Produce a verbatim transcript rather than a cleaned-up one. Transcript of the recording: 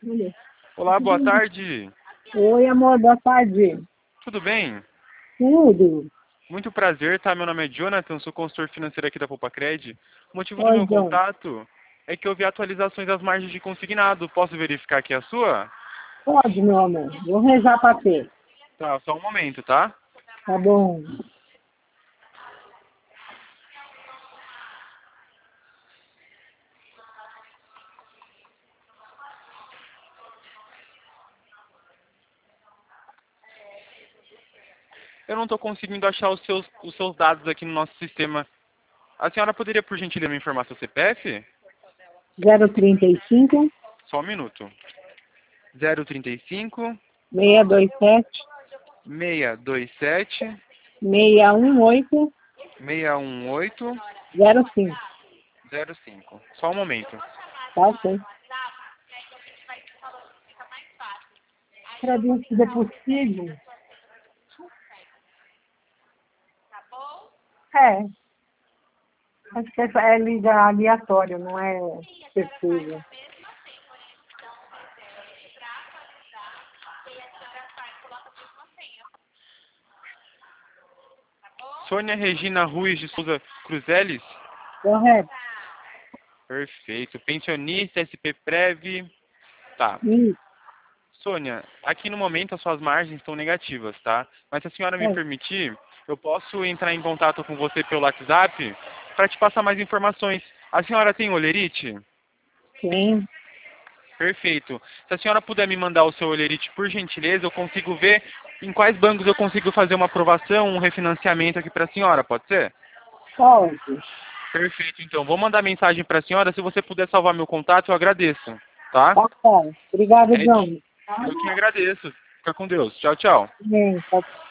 Olá, boa tarde. Oi, amor, boa tarde. Tudo bem? Tudo. Muito prazer, tá? Meu nome é Jonathan, sou consultor financeiro aqui da Poupa-Cred. O motivo do Oi, meu John. contato é que eu vi atualizações das margens de consignado. Posso verificar aqui a sua? Pode, meu amor. Vou rezar pra ter. Tá, só um momento, tá? Tá bom. Eu não estou conseguindo achar os seus, os seus dados aqui no nosso sistema. A senhora poderia, por gentileza, me informar seu C P F? zero trinta e cinco, Só um minuto. zero trinta e cinco, seiscentos e vinte e sete, seiscentos e vinte e sete, seiscentos e dezoito, seiscentos e dezoito, zero cinco. zero cinco. Só um momento. Tá ok. Pra ver se é possível. É. Acho que essa é liga aleatório, não é certeza. Sônia Regina Ruiz de Souza Cruzeles? Correto. Perfeito. Pensionista, S P Prev. Tá. Isso. Sônia, aqui no momento as suas margens estão negativas, tá? Mas se a senhora me É. permitir, eu posso entrar em contato com você pelo WhatsApp para te passar mais informações. A senhora tem olerite? Sim. Perfeito. Se a senhora puder me mandar o seu olerite, por gentileza, eu consigo ver em quais bancos eu consigo fazer uma aprovação, um refinanciamento aqui para a senhora, pode ser? Pode. Perfeito, então. Vou mandar mensagem para a senhora. Se você puder salvar meu contato, eu agradeço, tá? Tá bom. Obrigada, É, John. eu que agradeço. Fica com Deus. Tchau, tchau. Bem, tá